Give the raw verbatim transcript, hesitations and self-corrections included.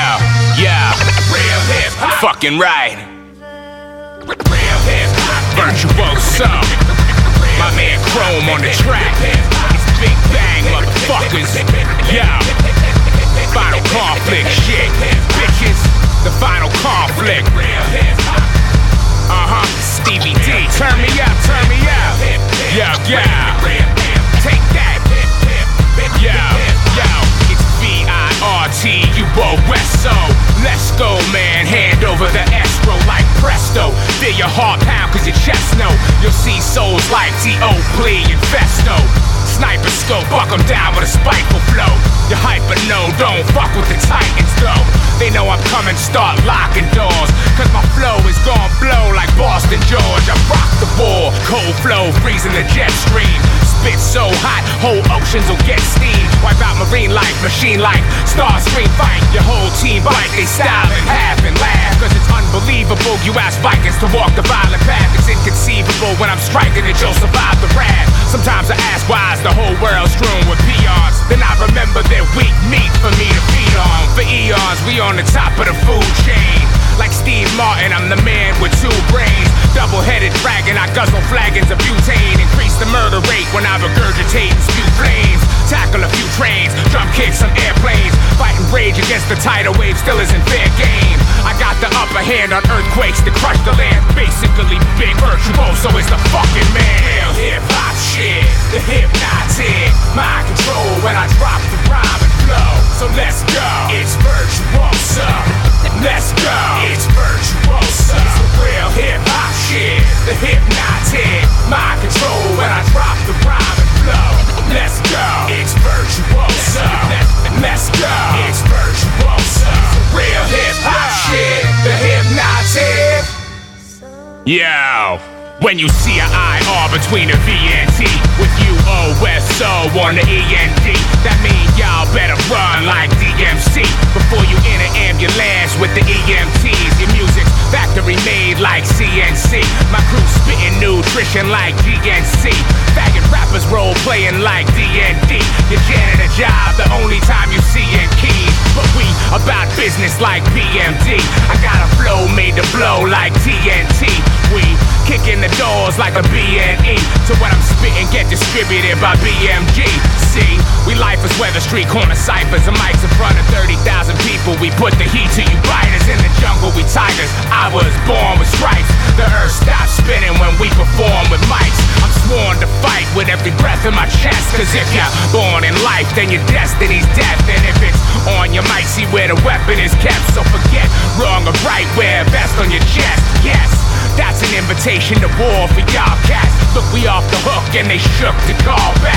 Yeah, yeah. Real hip hop. Fucking right. Real hip hop. Virtuoso. My man Chrome on the track. It's Big Bang, motherfuckers. Yeah. Final conflict shit. Bitches. The final conflict. Uh-huh. Stevie D. Turn me up, turn me up. Yeah, yeah. Take that. Yeah, yeah. It's V I R T U O S O. Let's go, man. Hand over the estro like presto. Feel your heart pound cause your chest know. You'll see souls like T O Plea and Festo. Sniper scope, buck 'em down with a spiteful flow. You hyper no, don't fuck with the Titans though. They know I'm coming, start locking doors. Cause my flow is gon' blow like Boston George. I rock the ball, cold flow, freezing the jet stream. Spit so hot, whole oceans will get steam. Wipe out marine life, machine life, star screen fight. Your whole team bite, they style and half and laugh. Cause it's unbelievable, you ask Vikings to walk the violent path. It's inconceivable when I'm striking that you'll survive the wrath. Sometimes I ask why is the whole world strewn with peons. Then I remember they're weak meat for me to feed on. For eons, we on the top of the food chain. Like Steve Martin, I'm the man with two brains. Double-headed dragon, I guzzle flagons of butane. Increase the murder rate when I regurgitate and spew flames. Tackle a few trains, drum kick some airplanes. Fighting rage against the tidal wave still isn't fair game. I got the upper hand on earthquakes to crush the land. Basically, Big Virtuoso is the fucking man. Real hip-hop shit, the hypnotic. Mind control when I drop the rhyme and flow. So let's go, it's Virtuoso. Let's go, it's Virtuoso. It's the real hip-hop shit, the hypnotic. Mind control when I drop the rhyme and flow. Let's go, it's Virtuoso. Let's go, it's Virtuoso. It's the real hip-hop shit, the hypnotic. Yo, when you see an I R between a V and T with U O S O on the E N D, that mean y'all better run like D M C before you enter ambulance with the E M Ts. Your music's factory made like C N C. My crew spitting nutrition like G N C. Faggot rappers role playing like D and D. Your janitor job the only time you see in keys. But we about business like P M D. I got a flow made to blow like T N T. We kicking the doors like a B N E. So what I'm spitting get distributed by B M G. See, we life is weather street corner ciphers. The mics in front of thirty thousand people. We put the heat to you biters. In the jungle we tigers. I was born with stripes. The earth stops spinning when we perform with mics. I'm sworn to fight with every breath in my chest. Cause if you're born in life, then your destiny's death. And if it's on your mic, see where the weapon is kept. So forget wrong or right, wear a vest on your chest. Yes, that's an invitation to war for y'all cats. Look, we off the hook and they shook to call back.